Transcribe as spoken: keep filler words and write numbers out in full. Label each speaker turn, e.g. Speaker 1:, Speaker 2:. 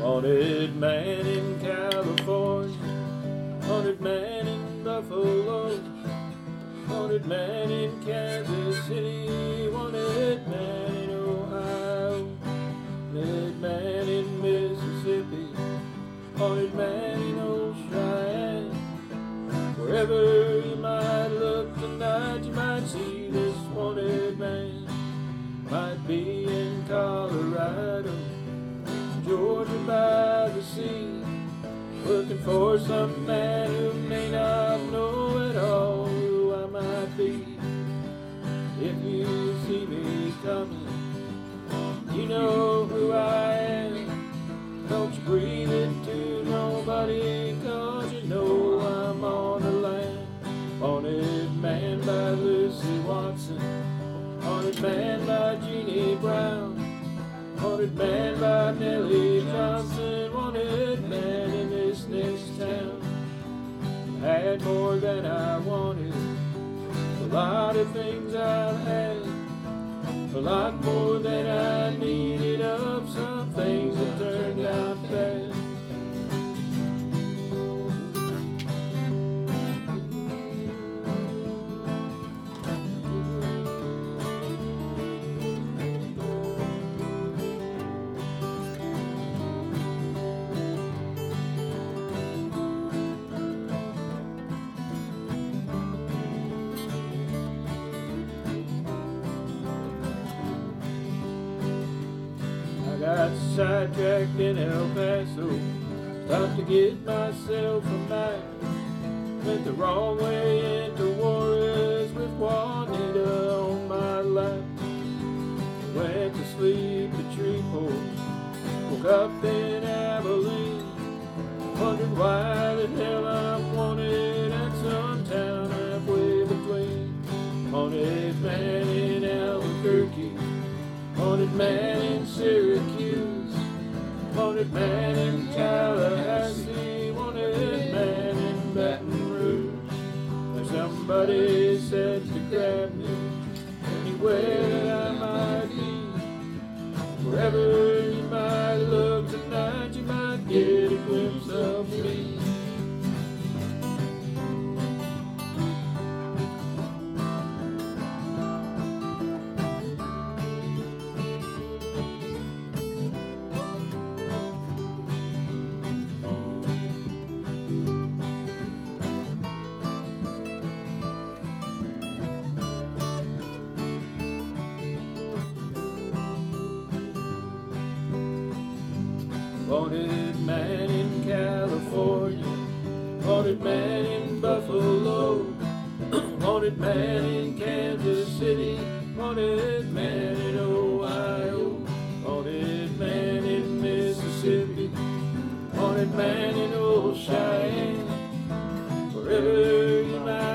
Speaker 1: Wanted man in California, wanted man in Buffalo, wanted man in Kansas City, wanted man in Ohio, wanted man in Mississippi, wanted man in Old Cheyenne. Wherever you might look tonight, you might see this wanted man. Might be in Colorado, Georgia by the sea, looking for some man who may not know at all who I might be. If you see me coming, you know who I am. Don't you breathe it to nobody, cause you know I'm on the land. Wanted man by Lucy Watson, wanted man by Jeannie Brown, wanted man by Nellie Johnson, wanted man in this next town. Had more than I wanted, a lot of things I've had, a lot more than I needed of some things that turned out bad. Got sidetracked in El Paso, stopped to get myself a Mac. Went the wrong way into Juarez with Juanita on my lap. Went to sleep at Shreveport, woke up in Abilene, wondered why the hell I'm wanted at some town halfway between. Wanted man in Albuquerque, wanted man in Syracuse, wanted man in Tallahassee, wanted man in Baton Rouge. There's somebody said to grab me anywhere that I might be. Wherever you might look tonight, you might get a glimpse of me. Wanted man in California, wanted man in Buffalo, wanted man in Kansas City, wanted man in Ohio, wanted man in Mississippi, wanted man in Old Cheyenne. Wherever you might